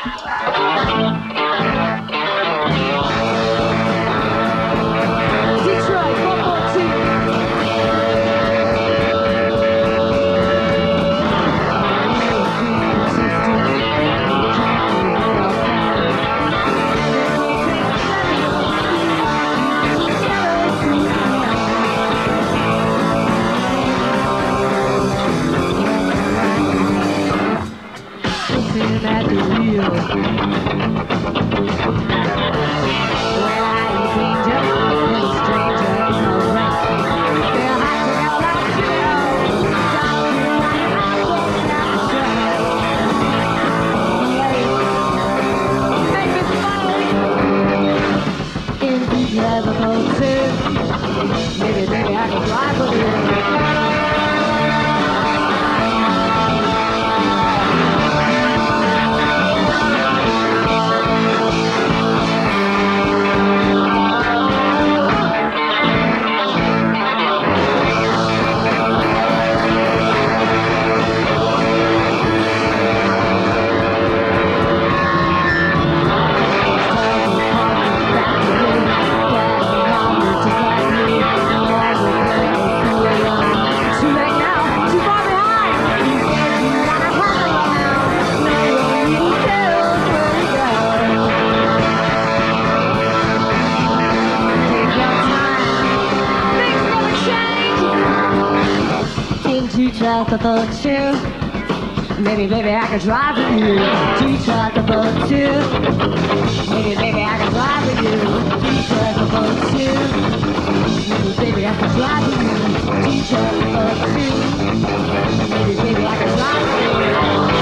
Detroit, 442. Sitting at the wheel. Well, I cleaned up and a stranger in the rain. They're hacking out like hell. Sounding like I won't have to make me funny. In the other boat, maybe I can drive with you. Teach the boat too. Maybe I can drive with you. Teach the boat too. Maybe I can drive with you. Teach the boat too. Maybe I can drive with you. Teach the boat too. Maybe I can drive with you.